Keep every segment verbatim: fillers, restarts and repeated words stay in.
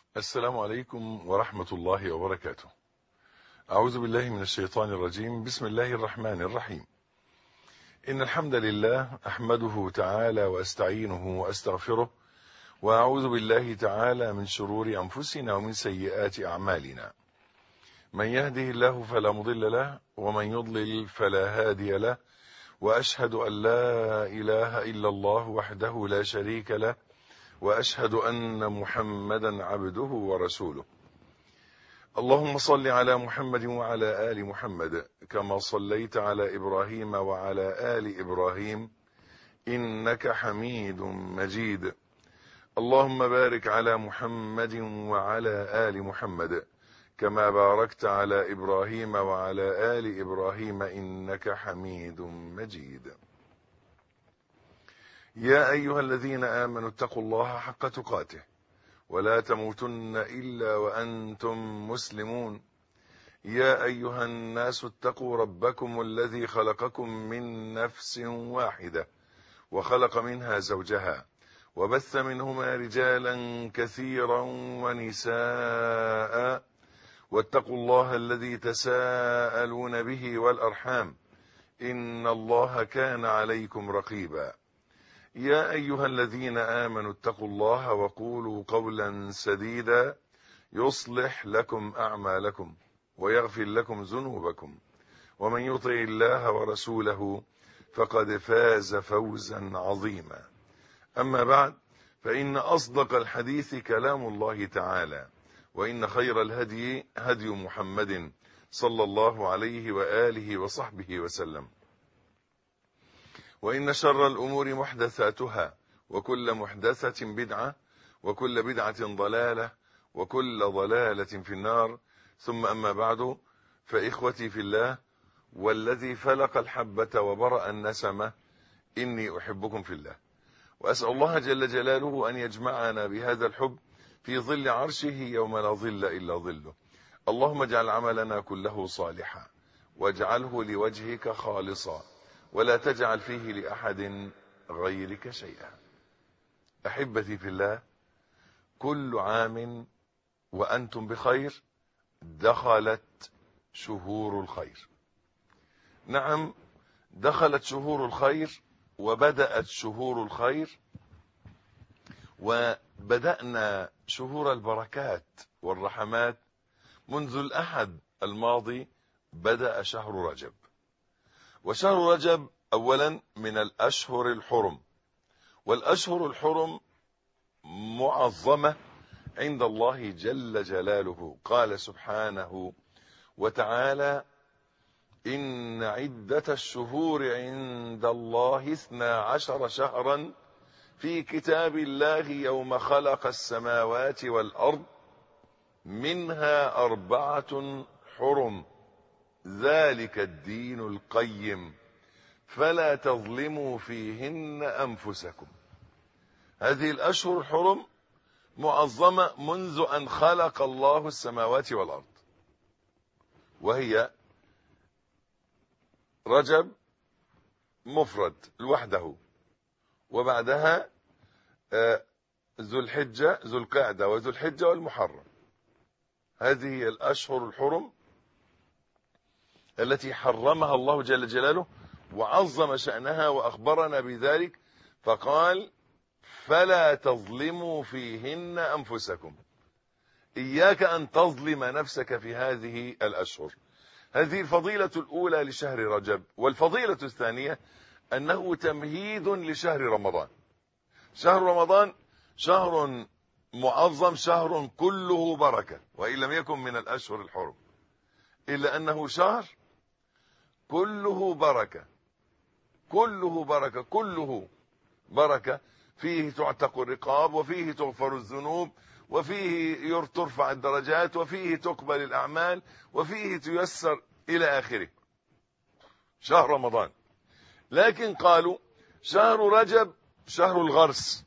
السلام عليكم ورحمة الله وبركاته. أعوذ بالله من الشيطان الرجيم. بسم الله الرحمن الرحيم. إن الحمد لله أحمده تعالى وأستعينه وأستغفره، وأعوذ بالله تعالى من شرور أنفسنا ومن سيئات أعمالنا. من يهده الله فلا مضل له، ومن يضلل فلا هادي له، وأشهد أن لا إله إلا الله وحده لا شريك له، وأشهد أن محمدا عبده ورسوله. اللهم صل على محمد وعلى آل محمد كما صليت على إبراهيم وعلى آل إبراهيم إنك حميد مجيد. اللهم بارك على محمد وعلى آل محمد كما باركت على إبراهيم وعلى آل إبراهيم إنك حميد مجيد. يا أيها الذين آمنوا اتقوا الله حق تقاته ولا تموتن إلا وأنتم مسلمون. يا أيها الناس اتقوا ربكم الذي خلقكم من نفس واحدة وخلق منها زوجها وبث منهما رجالا كثيرا ونساء، واتقوا الله الذي تساءلون به والأرحام إن الله كان عليكم رقيبا. يا أيها الذين آمنوا اتقوا الله وقولوا قولا سديدا يصلح لكم أعمالكم ويغفر لكم ذنوبكم، ومن يطع الله ورسوله فقد فاز فوزا عظيما. أما بعد، فإن أصدق الحديث كلام الله تعالى، وإن خير الهدي هدي محمد صلى الله عليه وآله وصحبه وسلم، وإن شر الأمور محدثاتها، وكل محدثة بدعة، وكل بدعة ضلالة، وكل ضلالة في النار. ثم أما بعد، فإخوتي في الله، والذي فلق الحبة وبرأ النسمة، إني أحبكم في الله، وأسأل الله جل جلاله أن يجمعنا بهذا الحب في ظل عرشه يوم لا ظل إلا ظله. اللهم اجعل عملنا كله صالحا، واجعله لوجهك خالصا، ولا تجعل فيه لأحد غيرك شيئا. أحبتي في الله، كل عام وأنتم بخير. دخلت شهور الخير. نعم، دخلت شهور الخير، وبدأت شهور الخير، وبدأنا شهور البركات والرحمات. منذ الأحد الماضي بدأ شهر رجب، وشهر رجب أولا من الأشهر الحرم، والأشهر الحرم معظمة عند الله جل جلاله. قال سبحانه وتعالى: إن عدة الشهور عند الله اثنا عشر شهرا في كتاب الله يوم خلق السماوات والأرض منها أربعة حرم ذلك الدين القيم فلا تظلموا فيهن أنفسكم. هذه الأشهر الحرم معظمة منذ أن خلق الله السماوات والأرض، وهي رجب مفرد لوحده، وبعدها ذو الحجة ذو القعدة وذو الحجة والمحرم. هذه الأشهر الحرم التي حرمها الله جل جلاله وعظم شأنها وأخبرنا بذلك، فقال: فلا تظلموا فيهن أنفسكم. إياك أن تظلم نفسك في هذه الأشهر. هذه الفضيلة الأولى لشهر رجب. والفضيلة الثانية أنه تمهيد لشهر رمضان. شهر رمضان شهر معظم، شهر كله بركة، وإن لم يكن من الأشهر الحرم، إلا أنه شهر كله بركة، كله بركة، كله بركة. فيه تعتق الرقاب، وفيه تغفر الذنوب، وفيه ترفع الدرجات، وفيه تقبل الأعمال، وفيه تيسر إلى آخره. شهر رمضان. لكن قالوا شهر رجب شهر الغرس،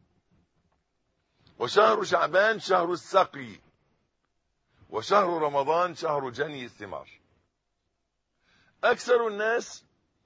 وشهر شعبان شهر السقي، وشهر رمضان شهر جني الثمار. أكثر الناس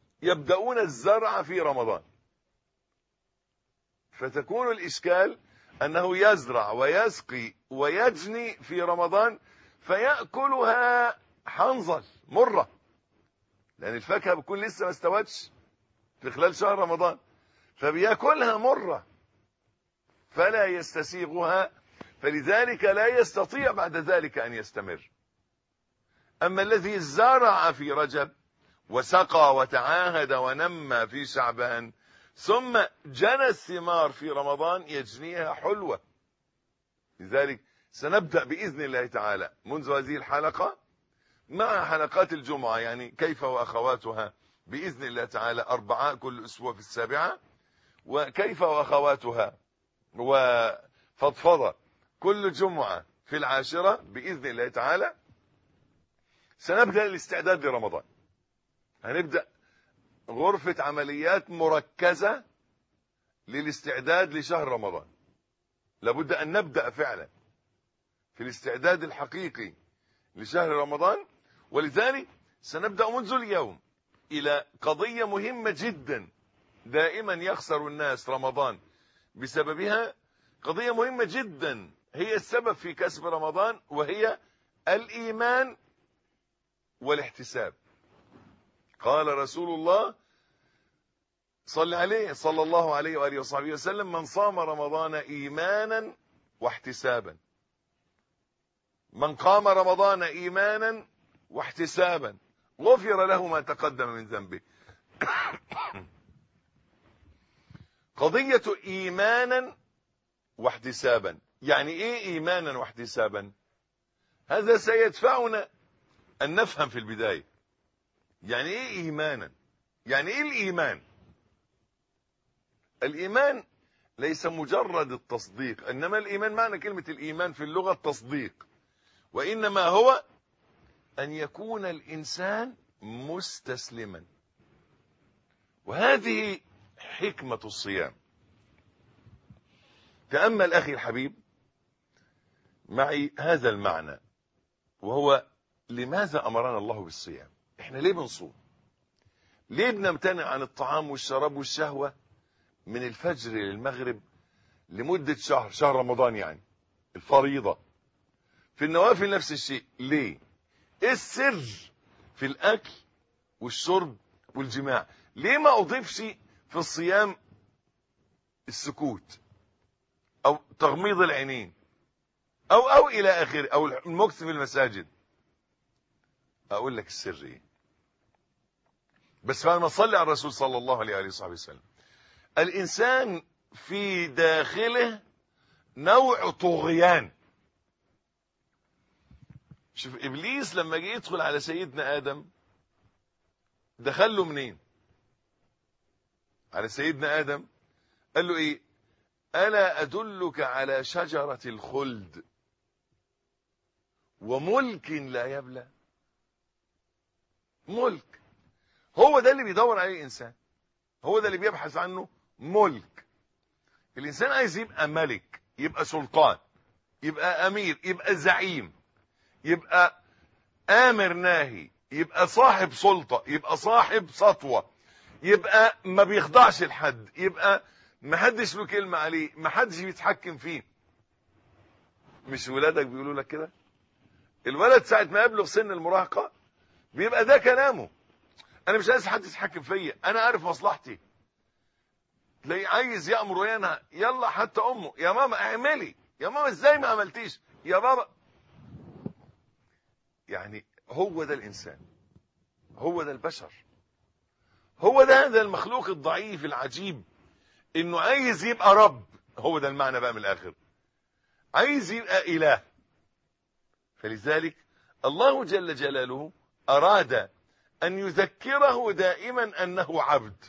يبدأون الزرع في رمضان، فتكون الإشكال أنه يزرع ويسقي ويجني في رمضان فيأكلها حنظل مرة، لأن الفاكهة بتكون لسه ما استوتش في خلال شهر رمضان، فبيأكلها مرة فلا يستسيغها، فلذلك لا يستطيع بعد ذلك أن يستمر. أما الذي زرع في رجب وسقى وتعاهد ونمى في شعبان ثم جنى الثمار في رمضان يجنيها حلوة. لذلك سنبدأ بإذن الله تعالى منذ هذه الحلقة مع حلقات الجمعة، يعني كيف وأخواتها بإذن الله تعالى أربعاء كل أسبوع في السابعة، وكيف وأخواتها وفضفضة كل جمعة في العاشرة بإذن الله تعالى. سنبدأ الاستعداد لرمضان، هنبدأ غرفة عمليات مركزة للاستعداد لشهر رمضان. لابد أن نبدأ فعلا في الاستعداد الحقيقي لشهر رمضان، ولذلك سنبدأ منذ اليوم إلى قضية مهمة جدا دائما يخسر الناس رمضان بسببها، قضية مهمة جدا هي السبب في كسب رمضان، وهي الإيمان والاحتساب. قال رسول الله صلى عليه صلى الله عليه وآله وصحبه وسلم: من صام رمضان إيمانا واحتسابا، من قام رمضان إيمانا واحتسابا غفر له ما تقدم من ذنبه. قضية إيمانا واحتسابا، يعني إيه إيمانا واحتسابا؟ هذا سيدفعنا أن نفهم في البداية يعني إيه إيمانا، يعني إيه الإيمان. الإيمان ليس مجرد التصديق، إنما الإيمان معنى كلمة الإيمان في اللغة التصديق، وإنما هو أن يكون الإنسان مستسلما. وهذه حكمة الصيام. تأمل أخي الحبيب معي هذا المعنى، وهو لماذا أمرنا الله بالصيام؟ إحنا ليه بنصوم؟ ليه بنمتنع عن الطعام والشراب والشهوة من الفجر للمغرب لمدة شهر، شهر رمضان يعني الفريضة؟ في النوافل نفس الشيء. ليه؟ ايه السر في الأكل والشرب والجماع؟ ليه ما أضيفش في الصيام السكوت أو تغميض العينين أو أو إلى آخره، أو المكث في المساجد؟ أقول لك السر إيه، بس بعد ما صلي على الرسول صلى الله عليه وصحبه وسلم. الإنسان في داخله نوع طغيان. شوف إبليس لما جه يدخل على سيدنا آدم دخل له منين؟ على سيدنا آدم قال له إيه؟ ألا أدلك على شجرة الخلد وملك لا يبلى؟ ملك، هو ده اللي بيدور عليه الإنسان، هو ده اللي بيبحث عنه، ملك. الإنسان عايز يبقى ملك، يبقى سلطان، يبقى أمير، يبقى زعيم، يبقى آمر ناهي، يبقى صاحب سلطة، يبقى صاحب سطوة، يبقى ما بيخضعش لحد، يبقى ما حدش له كلمة عليه، ما حدش بيتحكم فيه. مش ولادك بيقولوا لك كده؟ الولد ساعة ما يبلغ سن المراهقة بيبقى ده كلامه: انا مش عايز حد يتحكم فيا، انا عارف مصلحتي. تلاقيه عايز يأمر وينهى، يلا حتى امه: يا ماما اعملي، يا ماما ازاي ما عملتيش، يا بابا. يعني هو ده الانسان، هو ده البشر، هو ده هذا المخلوق الضعيف العجيب، انه عايز يبقى رب. هو ده المعنى بقى من الاخر، عايز يبقى اله. فلذلك الله جل جلاله اراد أن يذكره دائما أنه عبد،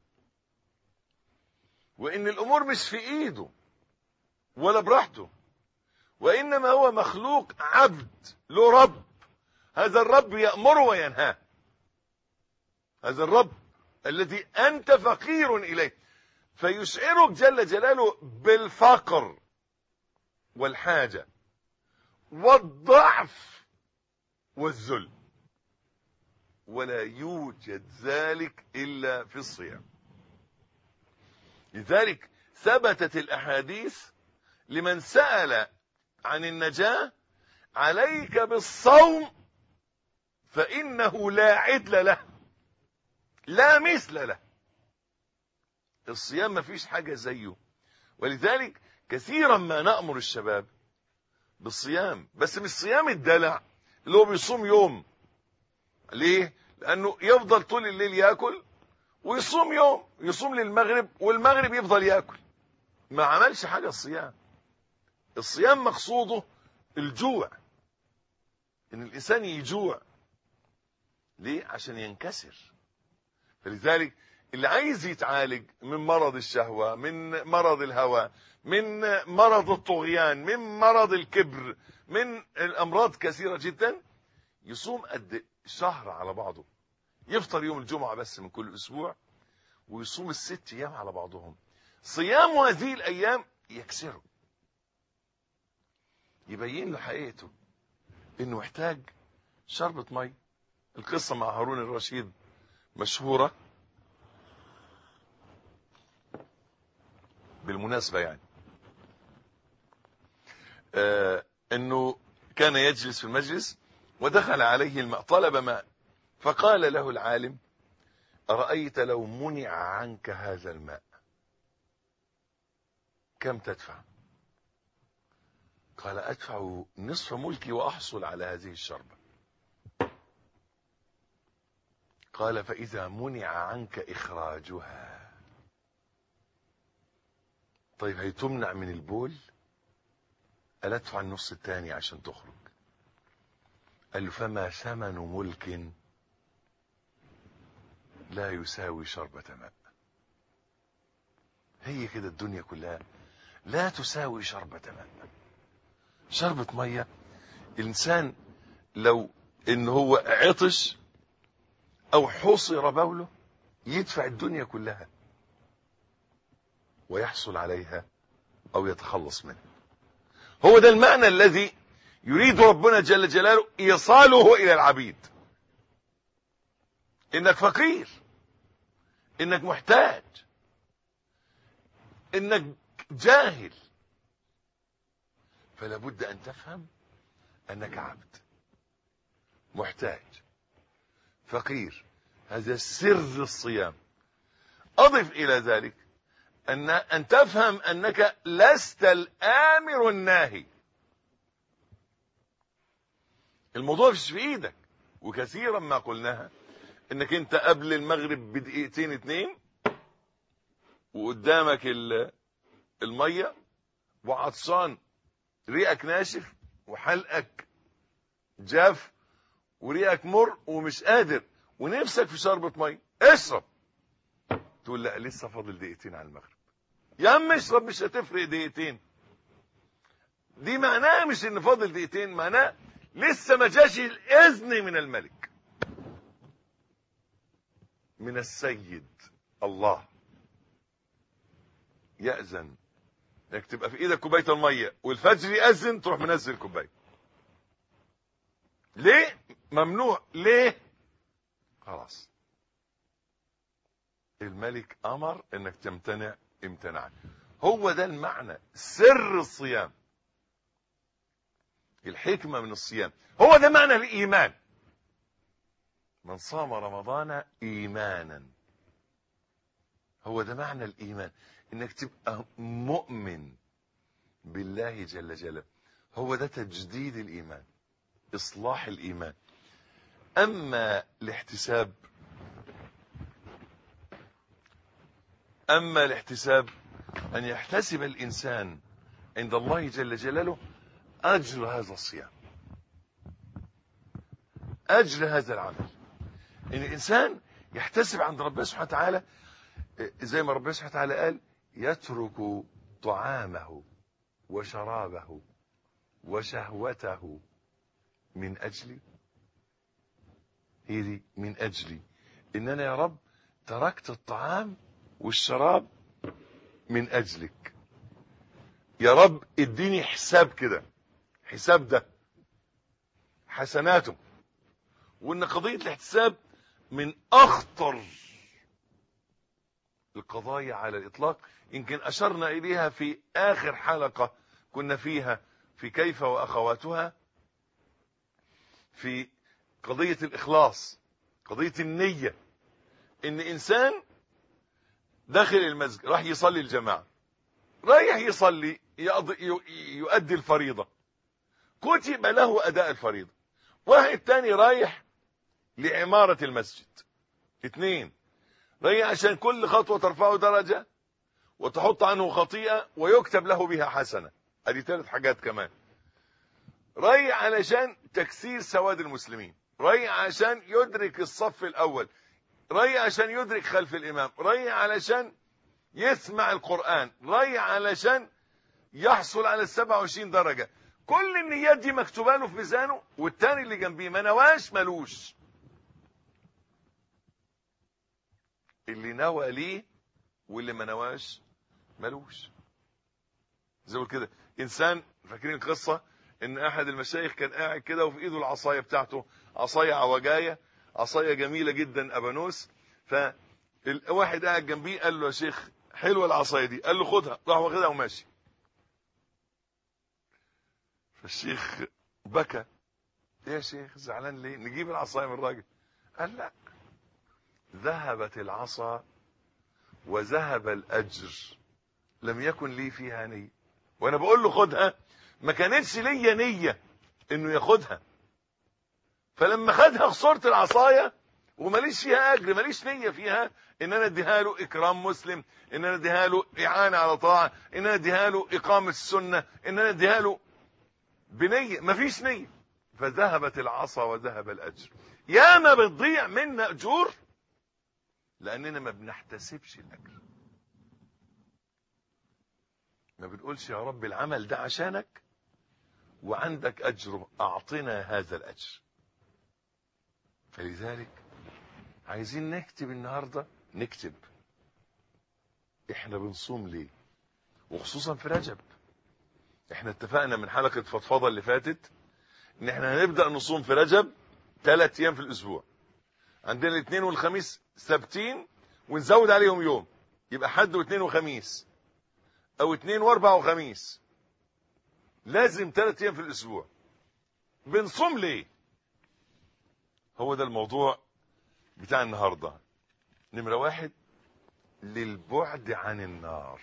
وإن الأمور مش في إيده ولا براحته، وإنما هو مخلوق عبد له رب. هذا الرب يأمر وينهى، هذا الرب الذي أنت فقير إليه، فيشعرك جل جلاله بالفقر والحاجة والضعف والذل، ولا يوجد ذلك إلا في الصيام. لذلك ثبتت الأحاديث لمن سأل عن النجاة: عليك بالصوم فإنه لا عدل له، لا مثل له. الصيام ما فيش حاجة زيه، ولذلك كثيرا ما نأمر الشباب بالصيام، بس مش صيام الدلع اللي هو بيصوم يوم. ليه؟ لأنه يفضل طول الليل يأكل ويصوم يوم، يصوم للمغرب والمغرب يفضل يأكل، ما عملش حاجة. الصيام الصيام مقصوده الجوع، ان الانسان يجوع. ليه؟ عشان ينكسر. فلذلك اللي عايز يتعالج من مرض الشهوة، من مرض الهوى، من مرض الطغيان، من مرض الكبر، من الامراض كثيرة جدا، يصوم قد شهر على بعضه. يفطر يوم الجمعة بس من كل اسبوع، ويصوم الست ايام على بعضهم. صيام هذه الايام يكسره، يبين له حقيقته انه محتاج شربة مي. القصة مع هارون الرشيد مشهورة بالمناسبة، يعني آه انه كان يجلس في المجلس ودخل عليه الماء، طلب ماء، فقال له العالم: أرأيت لو منع عنك هذا الماء كم تدفع؟ قال: أدفع نصف ملكي وأحصل على هذه الشربة. قال: فإذا منع عنك إخراجها، طيب هيتمنع من البول؟ قال: أدفع النص الثاني عشان تخرج. قال له: فما ثمن ملك لا يساوي شربة ماء؟ هي كده الدنيا كلها لا تساوي شربة ماء. شربة مية، الإنسان لو إن هو عطش أو حصر بوله يدفع الدنيا كلها ويحصل عليها أو يتخلص منها. هو ده المعنى الذي يريد ربنا جل جلاله إيصاله إلى العبيد. إنك فقير، إنك محتاج، إنك جاهل، فلا بد أن تفهم أنك عبد محتاج فقير. هذا سر الصيام. أضف إلى ذلك أن أن تفهم أنك لست الآمر الناهي. الموضوع مش في إيدك، وكثيرا ما قلناها، أنك أنت قبل المغرب بدقيقتين اتنين وقدامك المية وعطشان، ريقك ناشف وحلقك جاف وريقك مر ومش قادر ونفسك في شربة مية، اشرب. تقول: لا لسه فاضل دقيقتين على المغرب. يا عم اشرب، مش هتفرق دقيقتين. دي معناها مش ان فاضل دقيقتين، معناها لسه ما جاش الاذن من الملك، من السيد الله، يأذن انك تبقى في ايدك كوبايه الميه والفجر يأذن تروح منزل كوبايه. ليه ممنوع؟ ليه؟ خلاص الملك امر انك تمتنع، امتنع. هو ده المعنى، سر الصيام، الحكمة من الصيام. هو ده معنى الإيمان. من صام رمضان إيمانا، هو ده معنى الإيمان، انك تبقى مؤمن بالله جل جلاله. هو ده تجديد الإيمان، إصلاح الإيمان. أما الاحتساب، أما الاحتساب أن يحتسب الإنسان عند الله جل جلاله أجر هذا الصيام، أجر هذا العمل. إن الإنسان يحتسب عند ربنا سبحانه وتعالى، زي ما ربنا سبحانه وتعالى قال: يترك طعامه وشرابه وشهوته من أجلي. هي دي من أجلي، إن أنا يا رب تركت الطعام والشراب من أجلك. يا رب اديني حساب كده، حساب ده حسناته. وإن قضية الاحتساب من أخطر القضايا على الإطلاق، يمكن أشرنا إليها في آخر حلقة كنا فيها في كيف وأخواتها في قضية الإخلاص، قضية النية. إن إنسان داخل المسجد راح يصلي الجماعة، رايح يصلي يؤدي الفريضة، كتب له أداء الفريضة. واحد تاني رايح لعمارة المسجد. اثنين رايح عشان كل خطوة ترفعه درجة وتحط عنه خطيئة ويكتب له بها حسنة. ادي ثلاث حاجات كمان. رايح علشان تكسير سواد المسلمين، رايح عشان يدرك الصف الأول، رايح عشان يدرك خلف الإمام، رايح علشان يسمع القرآن، رايح علشان يحصل على السبعة وعشرين درجة. كل النيات دي مكتوبه له في ميزانه، والتاني اللي جنبيه ما نواش ملوش. اللي نوى ليه واللي ما نواش ملوش. زي كده انسان، فاكرين القصه ان احد المشايخ كان قاعد كده وفي ايده العصايه بتاعته، عصايه عوجايه، عصايه جميله جدا ابانوس. فواحد قاعد جنبيه قال له يا شيخ حلوه العصايه دي، قال له خدها، راح واخدها وماشي. فالشيخ بكى، يا شيخ زعلان ليه؟ نجيب العصايه من الراجل. قال لا، ذهبت العصا وذهب الاجر، لم يكن لي فيها نيه. وانا بقول له خدها، ما كانتش ليا نيه انه ياخدها. فلما خدها خسرت العصايه وماليش فيها اجر، ماليش نيه فيها ان انا اديها له اكرام مسلم، ان انا اديها له اعانه على طاعه، ان انا اديها له اقامه السنه، ان انا اديها له بنيه، مفيش نيه. فذهبت العصا وذهب الاجر. يا ما بتضيع منا اجور لاننا ما بنحتسبش الاجر، ما بنقولش يا رب العمل ده عشانك وعندك اجره، اعطنا هذا الاجر. فلذلك عايزين نكتب النهارده، نكتب احنا بنصوم ليه، وخصوصا في رجب. احنا اتفقنا من حلقه فضفضه اللي فاتت ان احنا هنبدا نصوم في رجب ثلاث ايام في الاسبوع. عندنا الاثنين والخميس ثابتين ونزود عليهم يوم، يبقى حد واثنين وخميس، او اثنين واربع وخميس. لازم ثلاث ايام في الاسبوع. بنصوم ليه؟ هو ده الموضوع بتاع النهارده. نمره واحد، للبعد عن النار.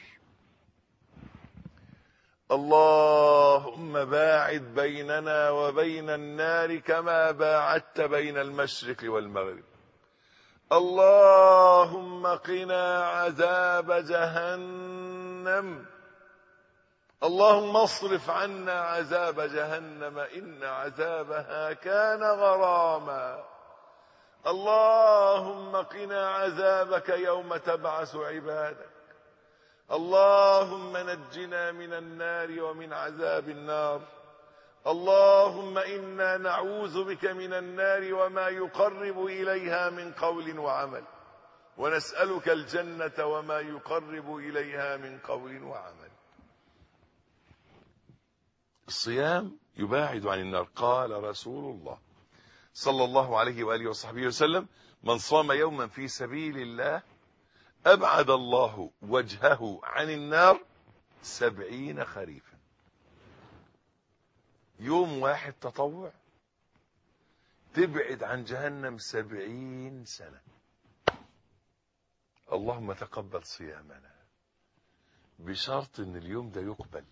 اللهم باعد بيننا وبين النار كما باعدت بين المشرق والمغرب. اللهم قنا عذاب جهنم. اللهم اصرف عنا عذاب جهنم إن عذابها كان غراما. اللهم قنا عذابك يوم تبعث عبادك. اللهم نجنا من النار ومن عذاب النار. اللهم إنا نعوذ بك من النار وما يقرب إليها من قول وعمل، ونسألك الجنة وما يقرب إليها من قول وعمل. الصيام يباعد عن النار. قال رسول الله صلى الله عليه وآله وصحبه وسلم: من صام يوما في سبيل الله أبعد الله وجهه عن النار سبعين خريفا. يوم واحد تطوع تبعد عن جهنم سبعين سنة. اللهم تقبل صيامنا، بشرط ان اليوم ده يقبل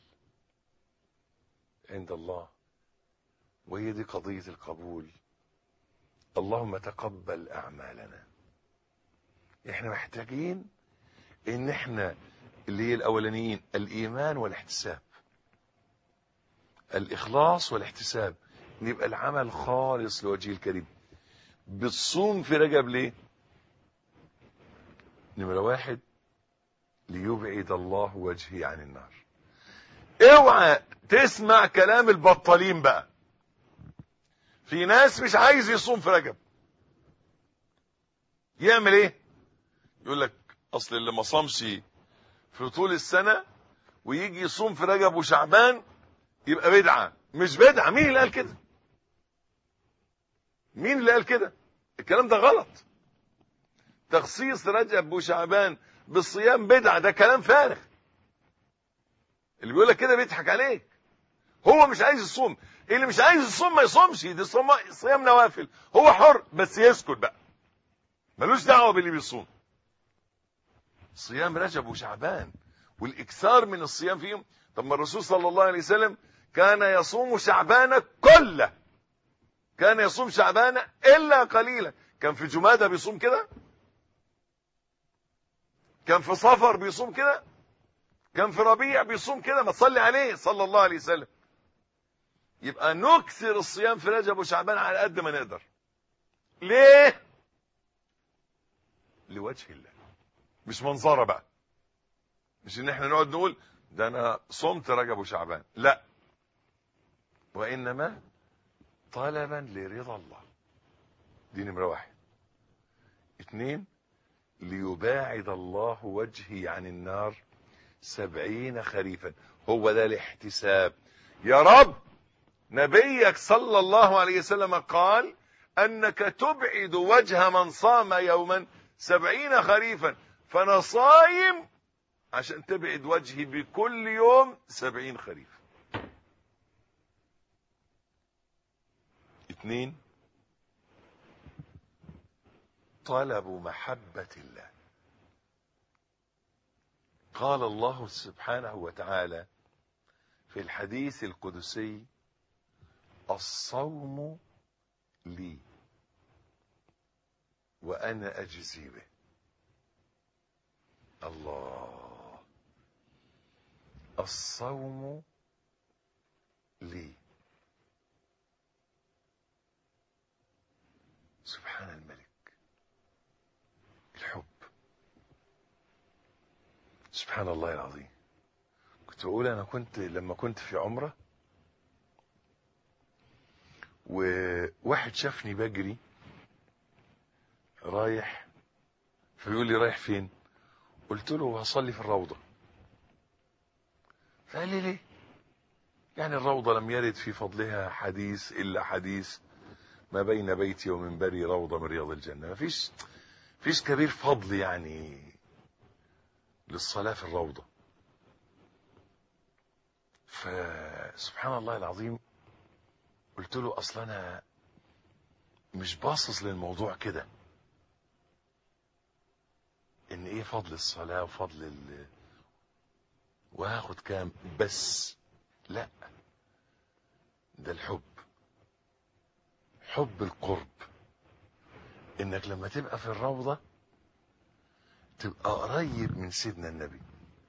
عند الله، وهي دي قضية القبول. اللهم تقبل أعمالنا. احنا محتاجين ان احنا اللي هي الاولانيين، الايمان والاحتساب، الاخلاص والاحتساب، نبقى العمل خالص لوجه الكريم. بتصوم في رجب ليه؟ نمرة واحد، ليبعد الله وجهي عن النار. اوعى تسمع كلام البطالين بقى. في ناس مش عايز يصوم في رجب، يعمل ايه؟ يقول لك اصل اللي ما صامش في طول السنة ويجي يصوم في رجب وشعبان يبقى بدعة. مش بدعة. مين اللي قال كده؟ مين اللي قال كده؟ الكلام ده غلط. تخصيص رجب وشعبان بالصيام بدعة، ده كلام فارغ. اللي بيقول لك كده بيضحك عليك. هو مش عايز يصوم. اللي مش عايز يصوم ما يصومش، دي صيام صيام نوافل، هو حر، بس يسكت بقى، ملوش دعوه باللي بيصوم. صيام رجب وشعبان والاكثار من الصيام فيهم. طب ما الرسول صلى الله عليه وسلم كان يصوم شعبان كله، كان يصوم شعبان الا قليلا. كان في جمادى بيصوم كده، كان في صفر بيصوم كده، كان في ربيع بيصوم كده. ما تصلي عليه صلى الله عليه وسلم. يبقى نكثر الصيام في رجب وشعبان على قد ما نقدر. ليه؟ لوجه الله، مش منظره بقى، مش ان احنا نقعد نقول ده انا صمت رجب وشعبان، لا، وانما طلبا لرضا الله. دي نمره واحد. اتنين، ليباعد الله وجهي عن النار سبعين خريفا. هو ده الاحتساب. يا رب، نبيك صلى الله عليه وسلم قال انك تبعد وجه من صام يوما سبعين خريفا، فانا صايم عشان تبعد وجهي بكل يوم سبعين خريف. اتنين، طلب محبة الله. قال الله سبحانه وتعالى في الحديث القدسي: الصوم لي وأنا أجزي به. الله، الصوم لي. سبحان الملك، الحب. سبحان الله العظيم. كنت بقول انا كنت لما كنت في عمرة وواحد شافني بجري رايح، فيقول لي رايح فين؟ قلت له هصلي في الروضة. فقال لي ليه؟ يعني الروضة لم يرد في فضلها حديث الا حديث ما بين بيتي ومنبري روضة من رياض الجنة. ما فيش فيش كبير فضل يعني للصلاة في الروضة. فسبحان الله العظيم قلت له اصلا انا مش باصص للموضوع كده، ان ايه فضل الصلاة وفضل ال... وهاخد كام بس، لا، ده الحب، حب القرب. انك لما تبقى في الروضة تبقى قريب من سيدنا النبي.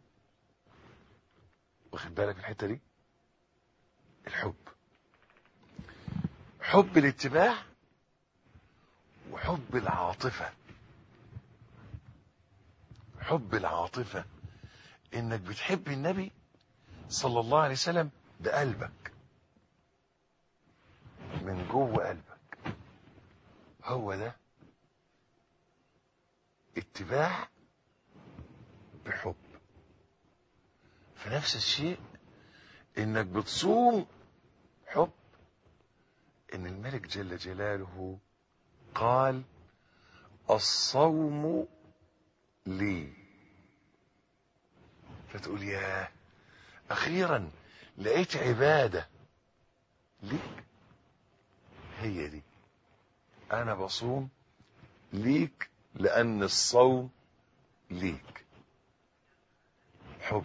واخد بالك من الحتة دي؟ الحب، حب الاتباع وحب العاطفة. حب العاطفة انك بتحب النبي صلى الله عليه وسلم بقلبك، من جوه قلبك. هو ده اتباع بحب. في نفس الشيء انك بتصوم حب، ان الملك جل جلاله قال: الصوم لي. فتقول ياه، اخيرا لقيت عبادة ليك. هي دي، انا بصوم ليك لان الصوم ليك. حب،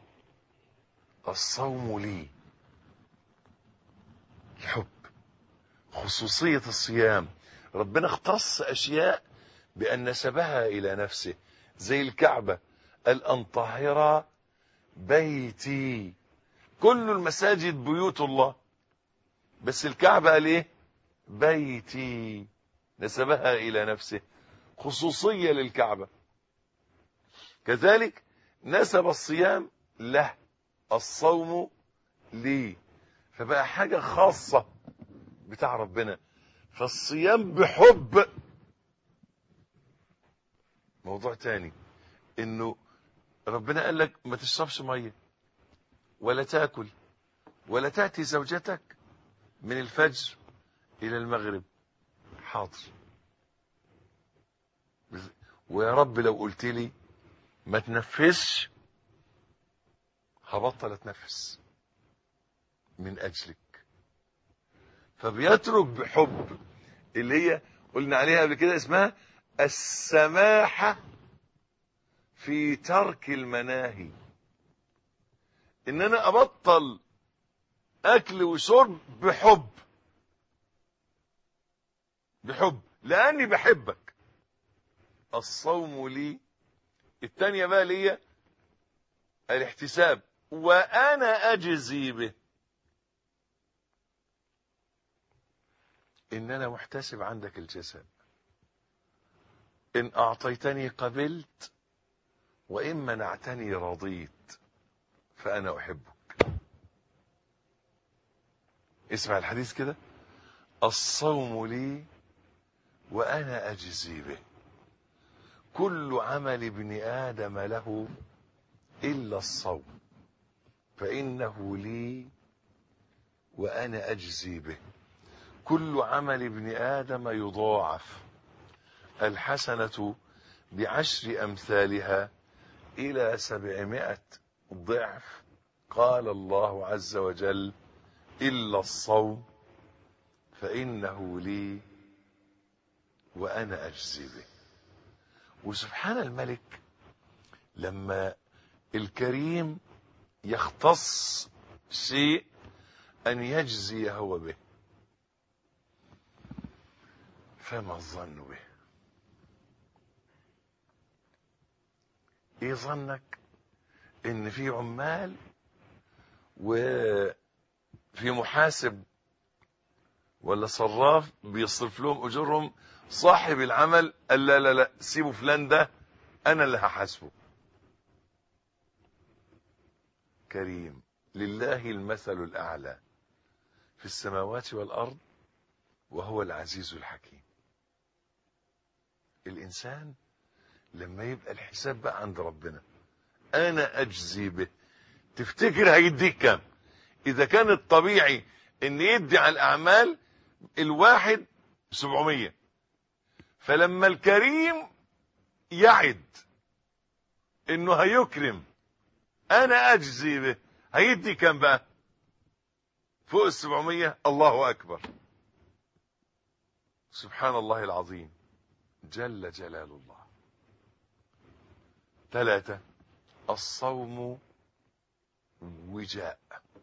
الصوم لي، الحب. خصوصية الصيام، ربنا اختص اشياء بان نسبها الى نفسه، زي الكعبة قال: ان طهر بيتي. كل المساجد بيوت الله، بس الكعبة قال ايه؟ بيتي، نسبها الى نفسه، خصوصية للكعبة. كذلك نسب الصيام له: الصوم لي، فبقى حاجة خاصة بتاع ربنا. فالصيام بحب موضوع تاني، انه ربنا قال لك ما تشربش مية ولا تاكل ولا تأتي زوجتك من الفجر الى المغرب. حاضر، ويا رب لو قلت لي ما تنفسش هبطل اتنفس. من أجلك، فبيترك بحب، اللي هي قلنا عليها قبل كده اسمها السماحة في ترك المناهي. ان انا ابطل اكل وشرب بحب، بحب لاني بحبك. الصوم لي. التانية بقى ليا الاحتساب، وانا اجزي به، ان انا محتسب عندك الجزاء. ان اعطيتني قبلت، وان منعتني رضيت، فانا احبك. اسمع الحديث كده: الصوم لي وانا اجزي به، كل عمل ابن ادم له الا الصوم، فانه لي وانا اجزي به، كل عمل ابن ادم يضاعف، الحسنة بعشر امثالها الى سبعمائة ضعف. قال الله عز وجل: الا الصوم فانه لي وانا اجزي به. وسبحان الملك لما الكريم يختص شيء ان يجزي هو به، فما الظن به؟ ايه ظنك ان في عمال وفي محاسب ولا صراف بيصرف لهم اجورهم، صاحب العمل قال لا لا لا سيبوا فلان ده انا اللي هحاسبه؟ كريم، لله المثل الاعلى في السماوات والارض، وهو العزيز الحكيم. الانسان لما يبقى الحساب بقى عند ربنا، انا اجزي به، تفتكر هيديك كام؟ اذا كان الطبيعي ان يدي على الاعمال الواحد سبعمية، فلما الكريم يعد انه هيكرم انا اجزي به، هيدي كام بقى؟ فوق السبعمية. الله اكبر، سبحان الله العظيم، جل جلال الله. ثلاثة: الصوم وجاء.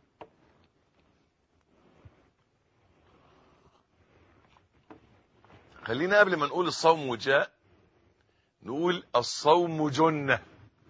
خلينا قبل ما نقول الصوم وجاء نقول الصوم جنة.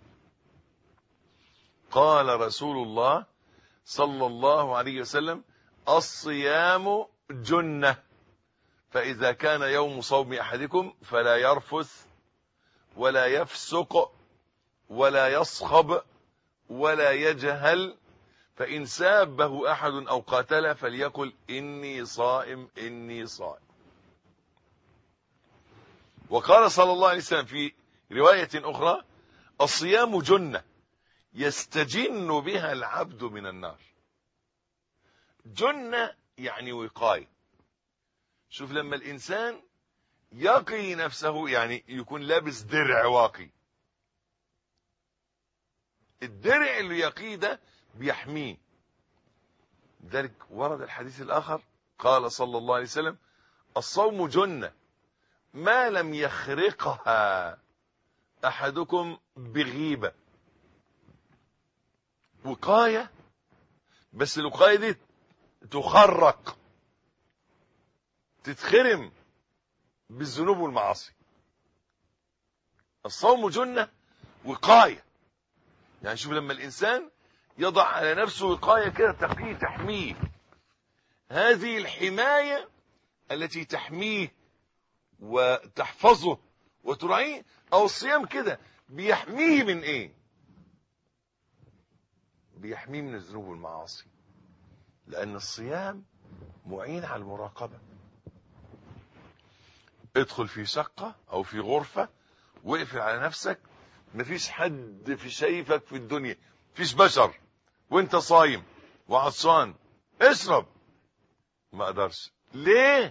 قال رسول الله صلى الله عليه وسلم: الصيام جنة، فإذا كان يوم صوم أحدكم فلا يرفث ولا يفسق ولا يصخب ولا يجهل، فإن سابه أحد أو قاتله فليقل إني صائم إني صائم. وقال صلى الله عليه وسلم في رواية أخرى: الصيام جنة يستجن بها العبد من النار. جنة يعني وقاية. شوف لما الإنسان يقي نفسه، يعني يكون لابس درع واقي، الدرع اللي يقيه ده بيحميه. ذلك ورد الحديث الآخر قال صلى الله عليه وسلم: الصوم جنة ما لم يخرقها أحدكم بغيبة. وقاية، بس الوقاية دي تخرق، تتخرم بالذنوب والمعاصي. الصوم جنة وقاية، يعني شوف لما الإنسان يضع على نفسه وقاية كده تقيه تحميه، هذه الحماية التي تحميه وتحفظه وتراعيه. أو الصيام كده بيحميه من إيه؟ بيحميه من الذنوب والمعاصي، لأن الصيام معين على المراقبة. ادخل في شقة أو في غرفة واقفل على نفسك، مفيش حد في شايفك في الدنيا، مفيش بشر، وانت صايم وعطشان، اشرب. ما اقدرش. ليه؟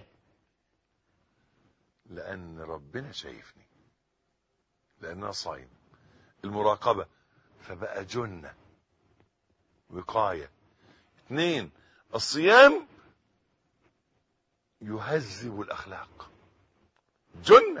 لأن ربنا شايفني، لأن انا صايم. المراقبة، فبقى جنة وقاية. اثنين: الصيام يهذب الأخلاق جنة.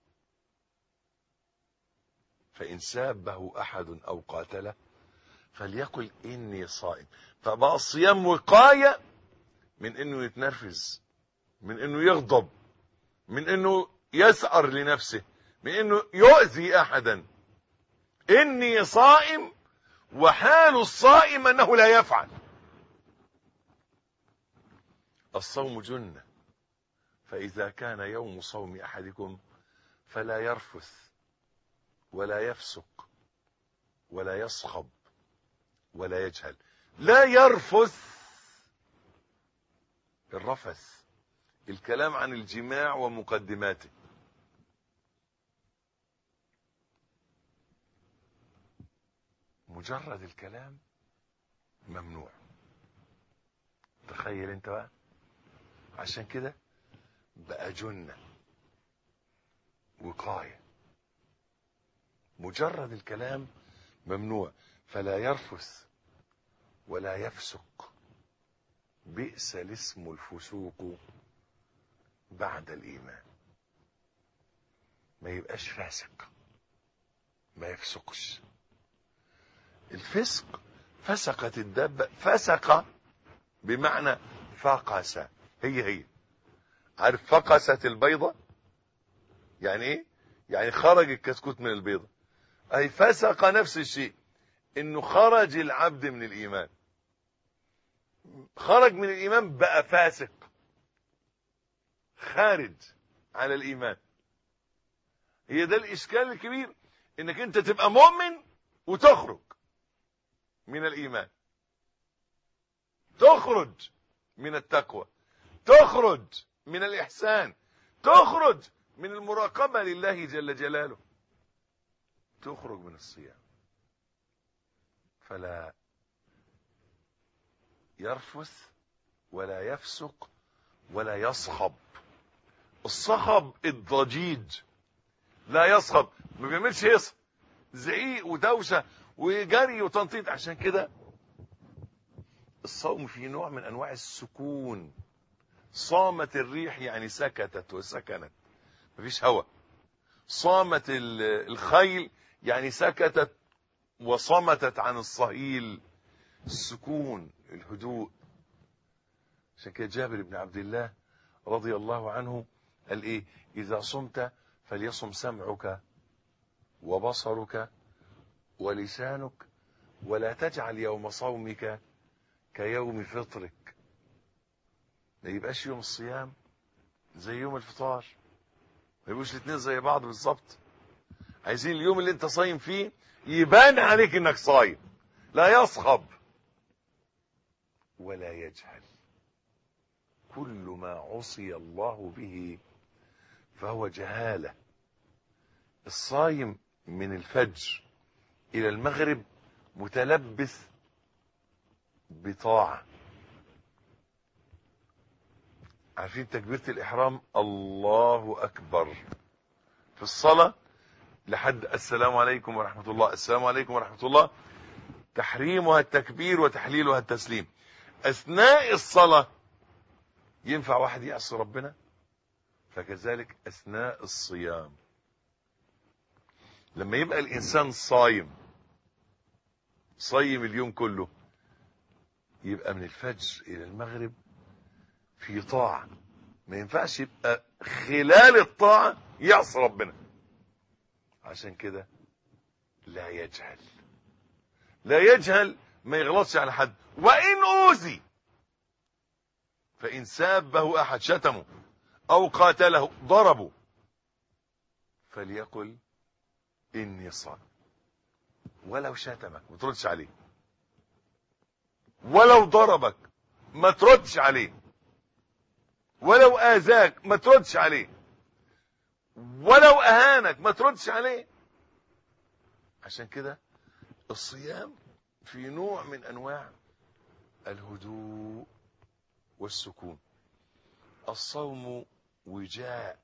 فإن سابه أحد أو قاتله فليقل إني صائم. فبقى الصيام وقاية من إنه يتنرفز، من إنه يغضب، من إنه يسأر لنفسه، من إنه يؤذي أحدا. إني صائم، وحال الصائم أنه لا يفعل. الصوم جنة، فإذا كان يوم صوم أحدكم فلا يرفث ولا يفسق ولا يصخب ولا يجهل. لا يرفث، الرفث الكلام عن الجماع ومقدماته. مجرد الكلام ممنوع. تخيل انت بقى، عشان كده بقى جنة وقاية. مجرد الكلام ممنوع. فلا يرفث ولا يفسق. بئس الاسم الفسوق بعد الإيمان. ما يبقاش فاسق، ما يفسقش. الفسق فسقت الدابة. فسق بمعنى فقس. هي هي عارف فقست البيضة يعني ايه؟ يعني خرج الكتكوت من البيضة. اي فسق نفس الشيء، انه خرج العبد من الايمان. خرج من الايمان بقى فاسق، خارج على الايمان. هي ده الاشكال الكبير، انك انت تبقى مؤمن وتخرج من الايمان، تخرج من التقوى، تخرج من الاحسان، تخرج من المراقبة لله جل جلاله، تخرج من الصيام. فلا يرفث ولا يفسق ولا يصخب. الصخب الضجيج، لا يصخب، ما بيعملش هيص زعيق ودوشة وجري وتنطيط. عشان كده الصوم فيه نوع من انواع السكون. صامت الريح يعني سكتت وسكنت، مفيش هوا. صامت الخيل يعني سكتت وصمتت عن الصهيل. السكون، الهدوء. عشان كده جابر بن عبد الله رضي الله عنه قال ايه؟ اذا صمت فليصم سمعك وبصرك ولسانك، ولا تجعل يوم صومك كيوم فطرك. ما يبقاش يوم الصيام زي يوم الفطار، ما يبقوش الاثنين زي بعض بالظبط. عايزين اليوم اللي انت صايم فيه يبان عليك انك صايم. لا يصخب ولا يجهل. كل ما عصي الله به فهو جهالة. الصايم من الفجر الى المغرب متلبس بطاعة. عارفين تكبيرة الإحرام الله أكبر في الصلاة لحد السلام عليكم ورحمة الله، السلام عليكم ورحمة الله، تحريمها التكبير وتحليلها التسليم. أثناء الصلاة ينفع واحد يعصي ربنا؟ فكذلك أثناء الصيام لما يبقى الإنسان صايم صايم اليوم كله، يبقى من الفجر إلى المغرب في طاعة. ما ينفعش يبقى خلال الطاعة يعصي ربنا. عشان كده لا يجهل. لا يجهل، ما يغلطش على حد. وإن أوذي، فإن سابه أحد، شتمه أو قاتله ضربه، فليقل إني صائم. ولو شتمك ما تردش عليه، ولو ضربك ما تردش عليه، ولو آذاك ما تردش عليه، ولو أهانك ما تردش عليه. عشان كده الصيام في نوع من أنواع الهدوء والسكون. الصوم وجاء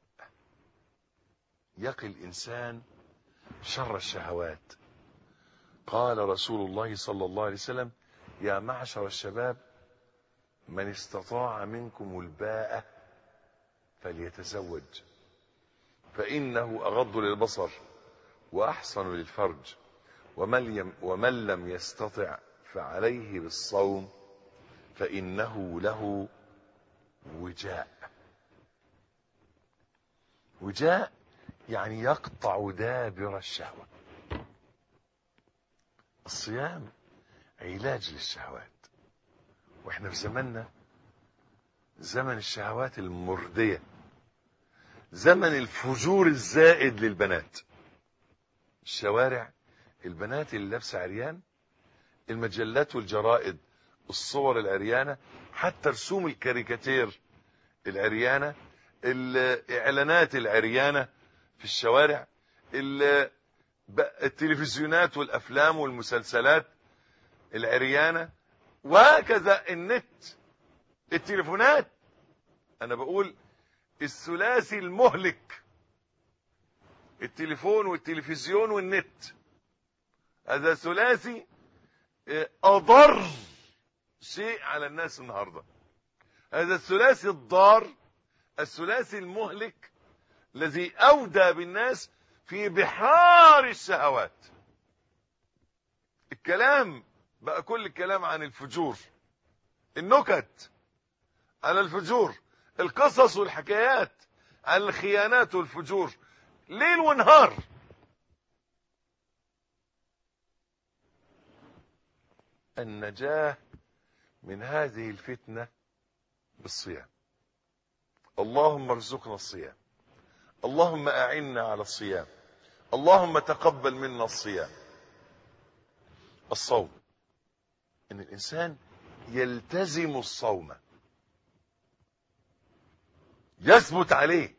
يقي الإنسان شر الشهوات. قال رسول الله صلى الله عليه وسلم: يا معشر الشباب من استطاع منكم الباءة فليتزوج فإنه أغض للبصر وأحصن للفرج ومن, ومن لم يستطع فعليه بالصوم فإنه له وجاء. وجاء يعني يقطع دابر الشهوة. الصيام علاج للشهوات، واحنا في زماننا زمن الشهوات المردية، زمن الفجور الزائد للبنات. الشوارع البنات اللي لابسه عريان، المجلات والجرائد الصور العريانة، حتى رسوم الكاريكاتير العريانة، الاعلانات العريانة في الشوارع، التلفزيونات والافلام والمسلسلات العريانة، وهكذا النت، التليفونات. انا بقول الثلاثي المهلك، التليفون والتلفزيون والنت، هذا ثلاثي اضر شيء على الناس النهارده. هذا الثلاثي الضار، الثلاثي المهلك الذي اودى بالناس في بحار الشهوات. الكلام بقى كل الكلام عن الفجور، النكت على الفجور، القصص والحكايات عن الخيانات والفجور ليل ونهار. النجاة من هذه الفتنة بالصيام. اللهم ارزقنا الصيام، اللهم أعنا على الصيام، اللهم تقبل منا الصيام. الصوم، ان الانسان يلتزم الصوم، يثبت عليه،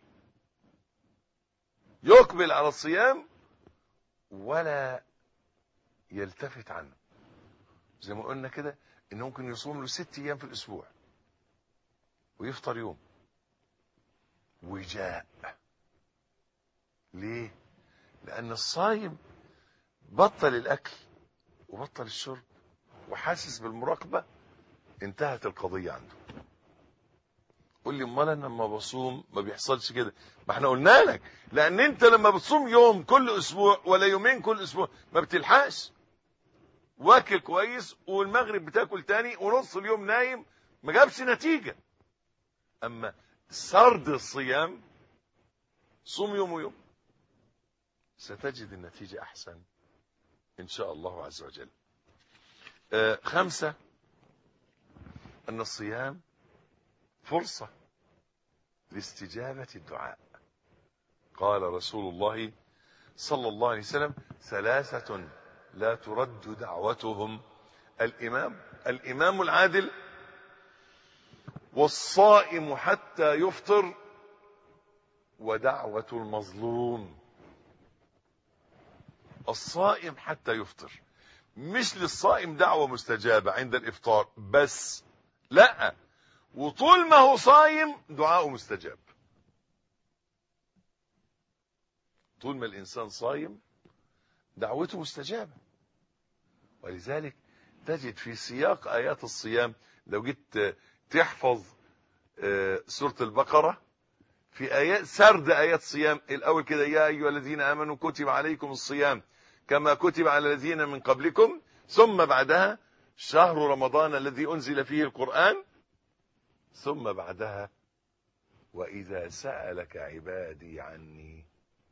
يقبل على الصيام ولا يلتفت عنه. زي ما قلنا كده ان ممكن يصوم له ست ايام في الاسبوع ويفطر يوم. وجاء ليه؟ لان الصايم بطل الاكل وبطل الشرب وحاسس بالمراقبة، انتهت القضية عنده. قول لي امال انا لما بصوم ما بيحصلش كده؟ ما احنا قلنا لك، لان انت لما بتصوم يوم كل اسبوع ولا يومين كل اسبوع ما بتلحقش، واكل كويس والمغرب بتاكل تاني ونص اليوم نايم، ما جابش نتيجة. اما سرد الصيام، صوم يوم ويوم، ستجد النتيجة احسن ان شاء الله عز وجل. آه خمسة، ان الصيام فرصة لاستجابة الدعاء. قال رسول الله صلى الله عليه وسلم: ثلاثة لا ترد دعوتهم، الإمام الإمام العادل، والصائم حتى يفطر، ودعوة المظلوم. الصائم حتى يفطر، مش للصائم دعوة مستجابة عند الإفطار بس، لا، وطول ما هو صايم دعاءه مستجاب. طول ما الإنسان صايم دعوته مستجابة. ولذلك تجد في سياق آيات الصيام، لو جيت تحفظ سورة البقرة في آيات سرد آيات الصيام الأول كده: يا أيها الذين آمنوا كتب عليكم الصيام كما كتب على الذين من قبلكم، ثم بعدها شهر رمضان الذي أنزل فيه القرآن، ثم بعدها وإذا سألك عبادي عني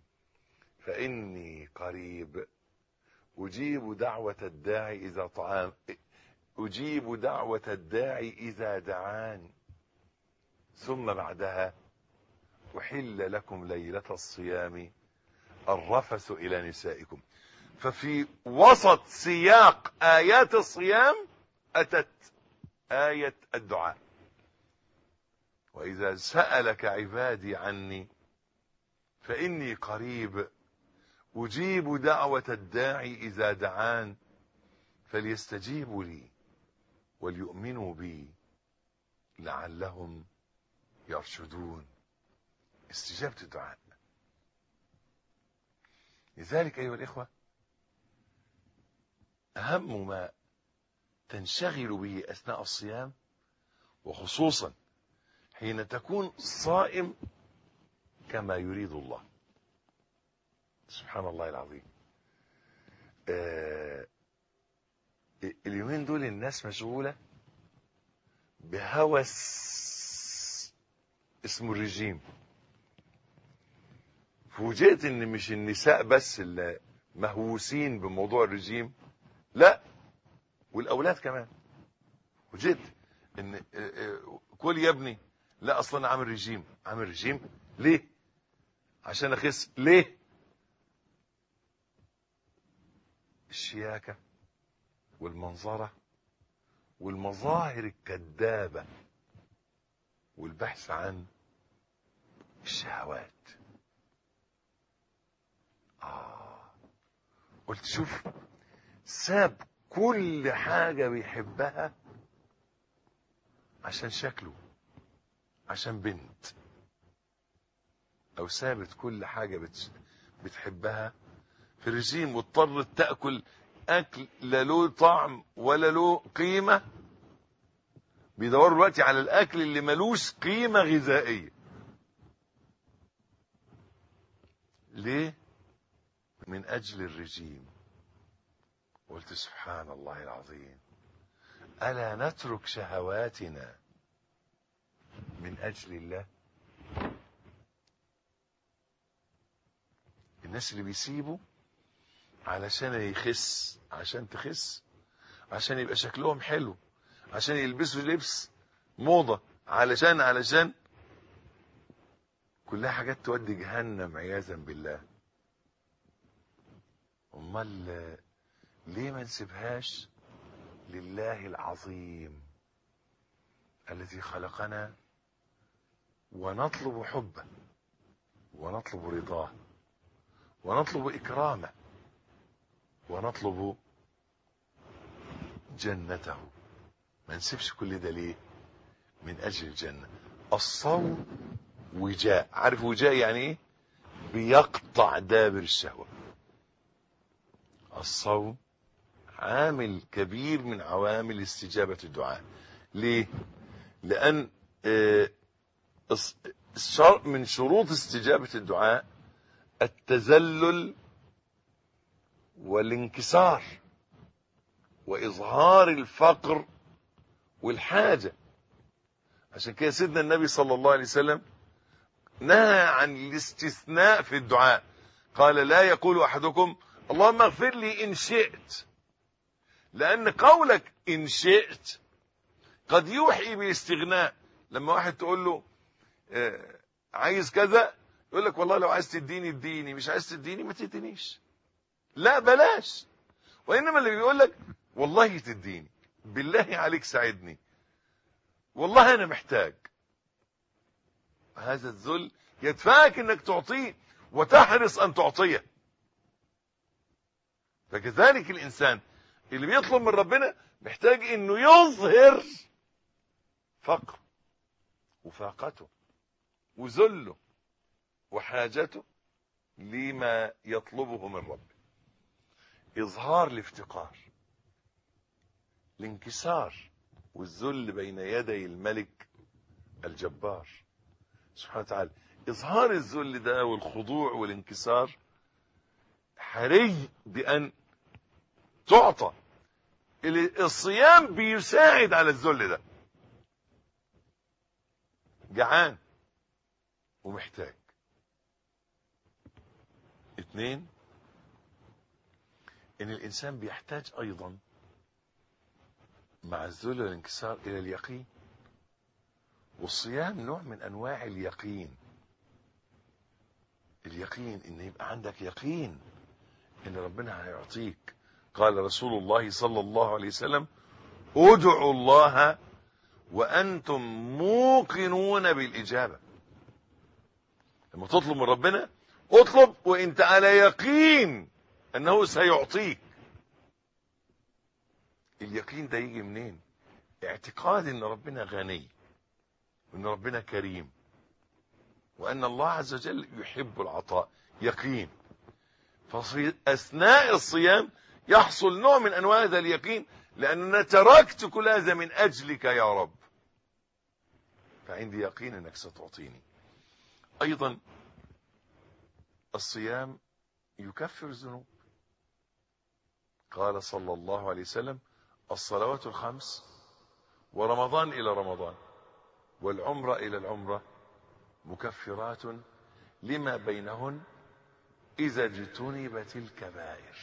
فإني قريب أجيب دعوة الداعي إذا طعام أجيب دعوة الداعي إذا دعان، ثم بعدها أحل لكم ليلة الصيام الرفث إلى نسائكم. ففي وسط سياق آيات الصيام أتت آية الدعاء: وإذا سألك عبادي عني فإني قريب أجيب دعوة الداعي إذا دعان فليستجيبوا لي وليؤمنوا بي لعلهم يرشدون. استجابة الدعاء. لذلك أيها الإخوة، أهم ما تنشغل به أثناء الصيام وخصوصا حين تكون صائم كما يريد الله. سبحان الله العظيم. آه اليومين دول الناس مشغولة بهوس اسمه الرجيم. فوجئت ان مش النساء بس اللي مهووسين بموضوع الرجيم، لا، والاولاد كمان. وجدت ان كل يا ابني، لا اصلا انا عامل رجيم. عامل رجيم ليه؟ عشان اخس. ليه؟ الشياكة والمنظرة والمظاهر الكذابة والبحث عن الشهوات. آه قلت شوف، ساب كل حاجة بيحبها عشان شكله، عشان بنت، او سابت كل حاجة بتحبها في الرجيم واضطرت تأكل اكل لا له طعم ولا له قيمة. بيدوروا دلوقتي على الاكل اللي ملوش قيمة غذائية. ليه؟ من اجل الرجيم. قلت سبحان الله العظيم، ألا نترك شهواتنا من أجل الله؟ الناس اللي بيسيبوا علشان يخس، عشان تخس، عشان يبقى شكلهم حلو، عشان يلبسوا لبس موضة، علشان علشان كلها حاجات تودي جهنم عياذا بالله. امال ليه ما نسيبهاش لله العظيم الذي خلقنا ونطلب حبه ونطلب رضاه ونطلب إكرامه ونطلب جنته؟ ما نسيبش كل ده ليه؟ من أجل الجنة. الصوم وجاء. عارف وجاء يعني ايه؟ بيقطع دابر الشهوة. الصوم عامل كبير من عوامل استجابة الدعاء. ليه؟ لأن من شروط استجابة الدعاء التذلل والانكسار وإظهار الفقر والحاجة. عشان كده سيدنا النبي صلى الله عليه وسلم نهى عن الاستثناء في الدعاء. قال لا يقول أحدكم اللهم اغفر لي إن شئت، لأن قولك إن شئت قد يوحي بالاستغناء. لما واحد تقول له آه عايز كذا، يقول لك والله لو عايز تديني اديني، مش عايز تديني ما تدينيش. لا بلاش. وإنما اللي بيقول لك والله تديني، بالله عليك ساعدني، والله أنا محتاج، هذا الذل يدفعك انك تعطيه وتحرص ان تعطيه. فكذلك الانسان اللي بيطلب من ربنا محتاج انه يظهر فقر وفاقته وذله وحاجته لما يطلبه من ربه. اظهار الافتقار، الانكسار والذل بين يدي الملك الجبار سبحانه وتعالى. إظهار الذل ده والخضوع والانكسار حري بأن تعطى. الصيام بيساعد على الذل ده. جعان ومحتاج. اثنين، ان الانسان بيحتاج ايضا مع الذل والانكسار الى اليقين. والصيام نوع من انواع اليقين. اليقين ان يبقى عندك يقين ان ربنا هيعطيك. قال رسول الله صلى الله عليه وسلم ادعوا الله وانتم موقنون بالاجابه. لما تطلب من ربنا اطلب وانت على يقين انه سيعطيك. اليقين ده يجي منين؟ اعتقاد ان ربنا غني وان ربنا كريم وان الله عز وجل يحب العطاء. يقين. ففي اثناء الصيام يحصل نوع من انواع هذا اليقين، لاننا تركت كل هذا من اجلك يا رب. فعندي يقين أنك ستعطيني. أيضا الصيام يكفر الذنوب. قال صلى الله عليه وسلم: الصلوات الخمس ورمضان إلى رمضان والعمرة إلى العمرة مكفرات لما بينهن إذا اجتنبت الكبائر.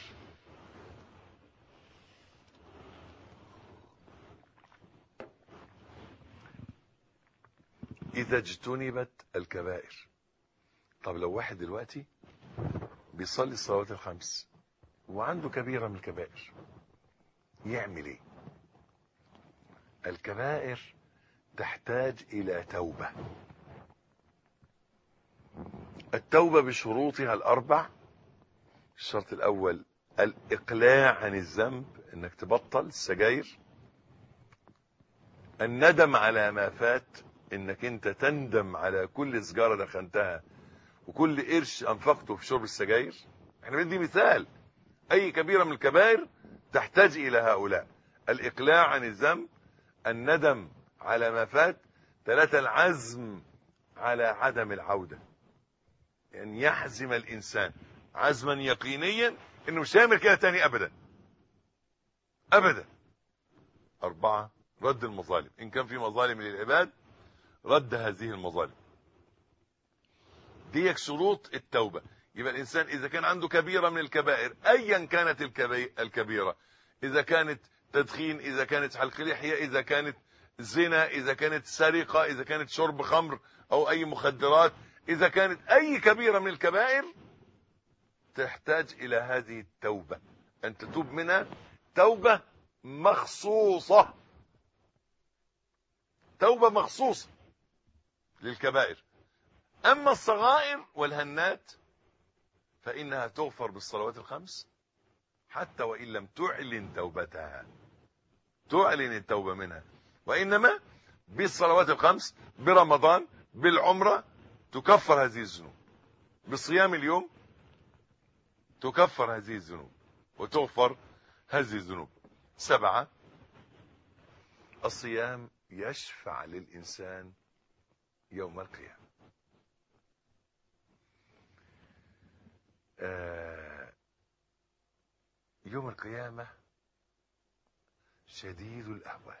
إذا اجتنبت الكبائر. طب لو واحد دلوقتي بيصلي الصلوات الخمس وعنده كبيرة من الكبائر يعمل ايه؟ الكبائر تحتاج إلى توبة. التوبة بشروطها الأربع. الشرط الأول الإقلاع عن الذنب، إنك تبطل السجاير. الندم على ما فات، إنك أنت تندم على كل سجارة دخنتها وكل قرش أنفقته في شرب السجاير. احنا بندي مثال. أي كبيرة من الكبائر تحتاج إلى هؤلاء: الإقلاع عن الذنب، الندم على ما فات، ثلاثة العزم على عدم العودة، أن يعني يحزم الإنسان عزما يقينيا إنه مش هيعمل كده تاني أبدا أبدا. أربعة رد المظالم، إن كان في مظالم للعباد رد هذه المظالم. دي شروط التوبة. يبقى الإنسان إذا كان عنده كبيرة من الكبائر أيا كانت الكبيرة، إذا كانت تدخين، إذا كانت حلق لحية، إذا كانت زنا، إذا كانت سرقة، إذا كانت شرب خمر أو أي مخدرات، إذا كانت أي كبيرة من الكبائر تحتاج إلى هذه التوبة، أن تتوب منها توبة مخصوصة. توبة مخصوصة للكبائر. أما الصغائر والهنات فإنها تغفر بالصلوات الخمس حتى وإن لم تعلن توبتها، تعلن التوبة منها، وإنما بالصلوات الخمس، برمضان، بالعمرة تكفر هذه الذنوب، بصيام اليوم تكفر هذه الذنوب وتغفر هذه الذنوب. سبعة الصيام يشفع للإنسان يوم القيامة. آه يوم القيامة شديد الأهوال.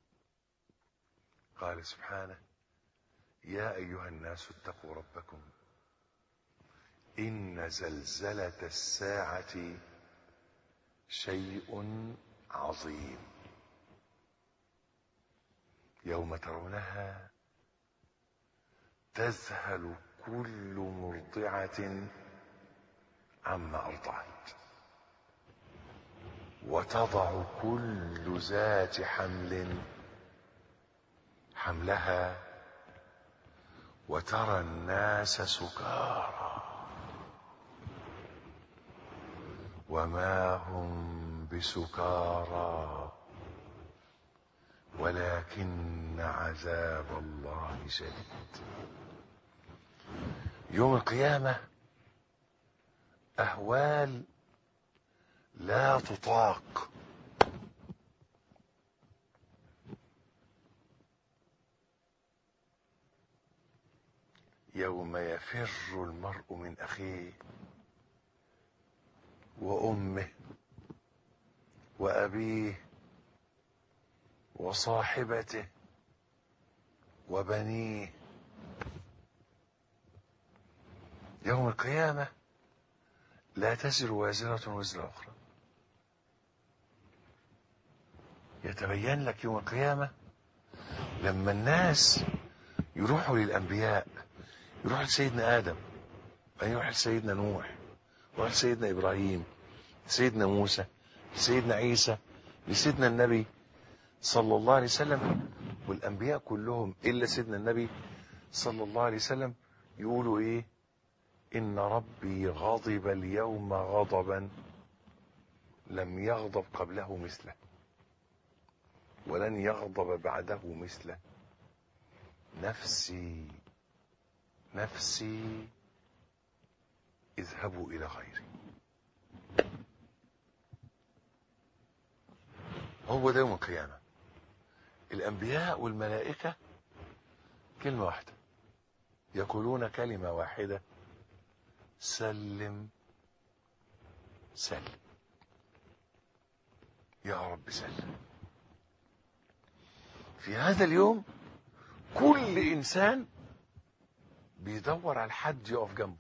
قال سبحانه: يا أيها الناس اتقوا ربكم إن زلزلة الساعة شيء عظيم يوم ترونها تذهل كل مرضعة عما أرضعت وتضع كل ذات حمل حملها وترى الناس سكارى وما هم بسكارى ولكن عذاب الله شديد. يوم القيامة أهوال لا تطاق. يوم يفر المرء من أخيه وأمه وأبيه وصاحبته وبنيه. يوم القيامة لا تزر وازرة وزر أخرى. يتبين لك يوم القيامة لما الناس يروحوا للأنبياء، يروح لسيدنا آدم، يروح لسيدنا نوح، يروح لسيدنا إبراهيم، لسيدنا موسى، لسيدنا عيسى، لسيدنا النبي صلى الله عليه وسلم، والأنبياء كلهم إلا سيدنا النبي صلى الله عليه وسلم يقولوا إيه؟ إن ربي غضب اليوم غضبا لم يغضب قبله مثله ولن يغضب بعده مثله. نفسي نفسي اذهبوا إلى غيري. هو ده يوم القيامة. الأنبياء والملائكة كلمة واحدة، يقولون كلمة واحدة: سلم سلم يا رب سلم. في هذا اليوم كل إنسان بيدور على حد يقف جنبه.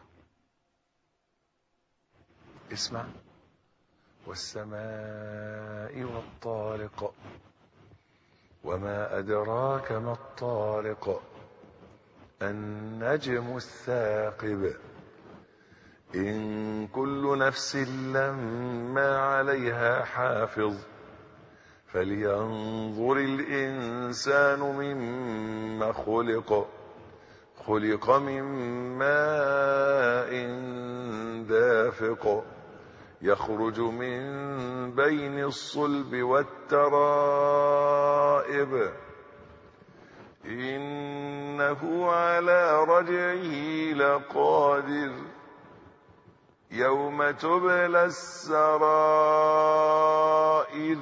اسمع: والسماء والطارق وما أدراك ما الطارق النجم الثاقب إن كل نفس لما عليها حافظ فلينظر الإنسان مما خلق خلق من ماء دافق يخرج من بين الصلب والترائب إنه على رجعه لقادر يوم تبلى السرائر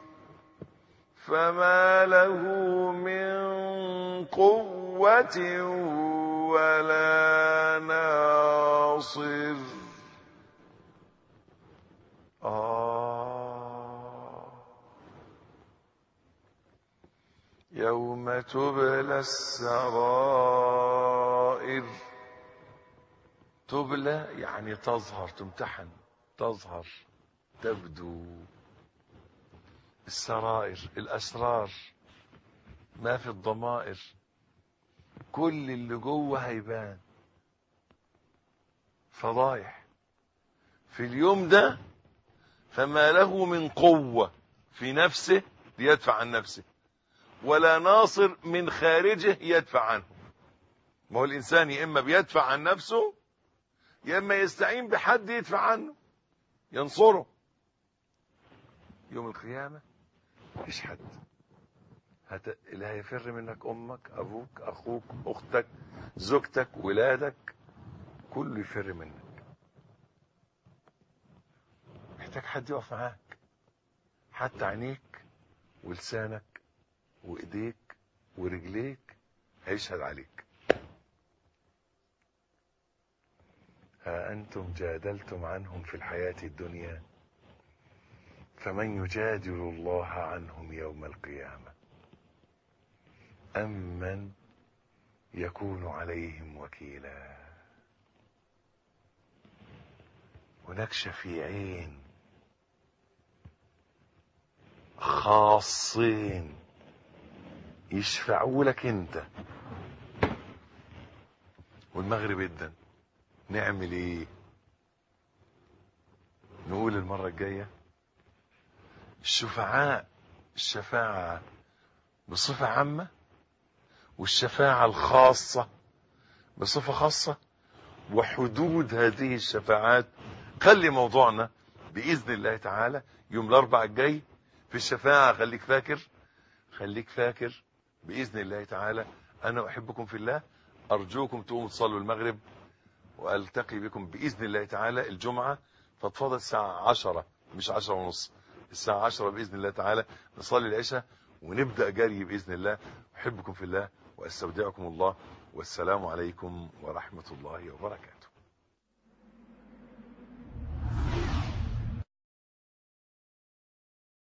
فما له من قوة ولا ناصر. آه يوم تبلى السرائر. تبلى يعني تظهر، تمتحن، تظهر، تبدو. السرائر الأسرار، ما في الضمائر، كل اللي جوه هيبان. فضايح في اليوم ده. فما له من قوة في نفسه ليدفع عن نفسه ولا ناصر من خارجه يدفع عنه. ما هو الإنسان يا إما بيدفع عن نفسه يا إما يستعين بحد يدفع عنه ينصره. يوم القيامة مفيش حد هت... اللي هيفر منك أمك، أبوك، أخوك، أختك، زوجتك، ولادك، كله يفر منك. محتاج حد يقف معاك، حتى عينيك ولسانك وإيديك ورجليك هيشهد عليك. ها أنتم جادلتم عنهم في الحياة الدنيا فمن يجادل الله عنهم يوم القيامة أم من يكون عليهم وكيلا. هناك شفيعين خاصين يشفعوا لك انت. والمغرب جدا نعمل ايه؟ نقول المرة الجاية الشفعاء، الشفاعة بصفة عامة والشفاعة الخاصة بصفة خاصة، وحدود هذه الشفاعات. خلي موضوعنا بإذن الله تعالى يوم الأربعاء الجاي في الشفاعة. خليك فاكر، خليك فاكر بإذن الله تعالى. أنا أحبكم في الله، أرجوكم تقوموا تصلوا المغرب، وألتقي بكم بإذن الله تعالى الجمعة. فاتفضل الساعة عشرة مش عشرة ونص، الساعة عشرة بإذن الله تعالى نصلي العشاء ونبدأ جري بإذن الله. أحبكم في الله وأستودعكم الله، والسلام عليكم ورحمة الله وبركاته.